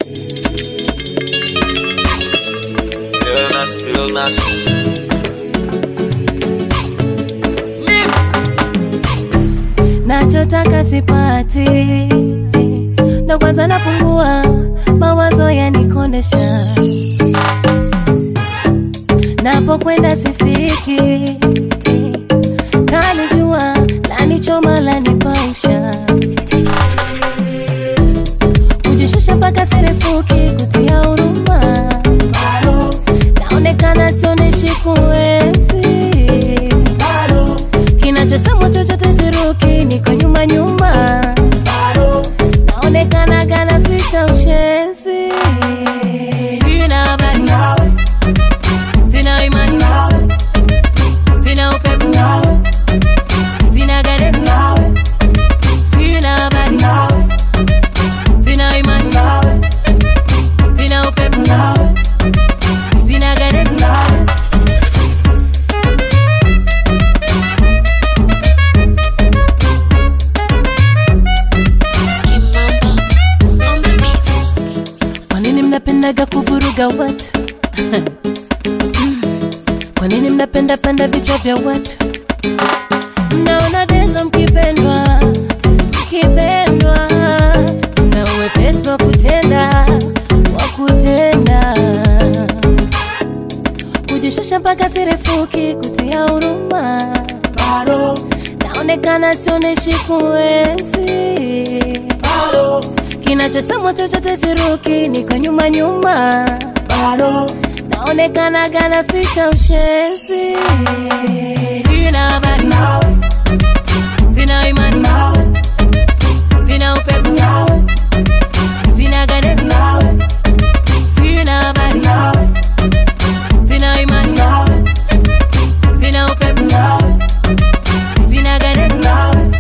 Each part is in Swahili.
Illness. Nachotaka sipati, ndo kwanza napungua, mawazo yanikondesha. Napokwenda sifiki, kalijua lanichoma lanipausha. Kujishusha mpaka sirefuki, kutia huruma, naonekana sioneshi kuenzi. Kinachosemwa chochote siruki, niko nyuma nyuma, naonekana gana ficha ushenzi. Sina habari nawe, sina imani nawe, sina upepo nawe, sina gari nawe. Sina habari nawe, sina imani nawe, sina upepo nawe, sina gari nawe. Kwanini mnapendaga kuvuruga watu? Kwanini mnapenda panda vichwa vya watu? Mnaona dezo mkipendwa, na uwepesi wa kutenda, kujishusha mpaka sirefuki, kutia huruma, naonekana sioneshi kuenzi. Kinachosemwa chochote siruki, niko nyuma nyuma, naonekana gana ficha ushenzi. Sina habari nawe, sina imani nawe, sina upepo nawe, sina gari nawe. Sina habari nawe, sina imani nawe, sina upepo nawe, sina gari nawe.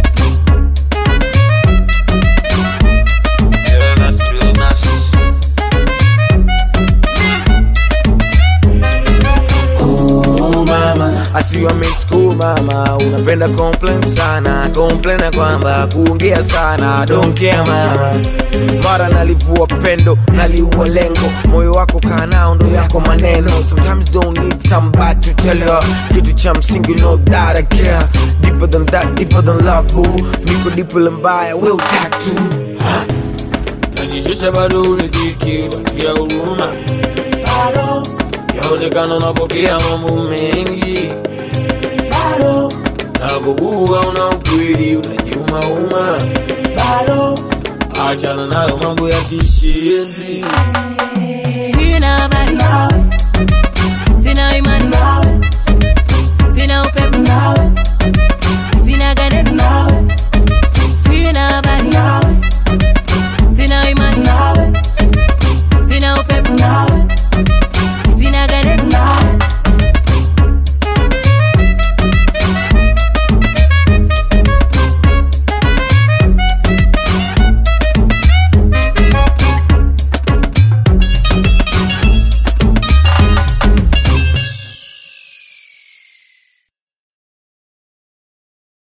I see you in school mama, unapenda complain sana, complain kwamba kuongea sana, don't care mama. Mara nalivua pendo, naliua lengo, moyo wako kanao ndo yako maneno. Sometimes don't need somebody to tell you kitu cha msingi, know that I care. Deeper than that, deeper than love boo. Niko deeper than mbaya, will tattoo. Najishusha bado uridhiki, watia huruma, yaonekana unapokea mambo mengi, nakubuga una ukweli, unajiumauma, achana nayo mambo ya kishenzi. Sina habari nawe, sina imani nawe, sina upepo nawe,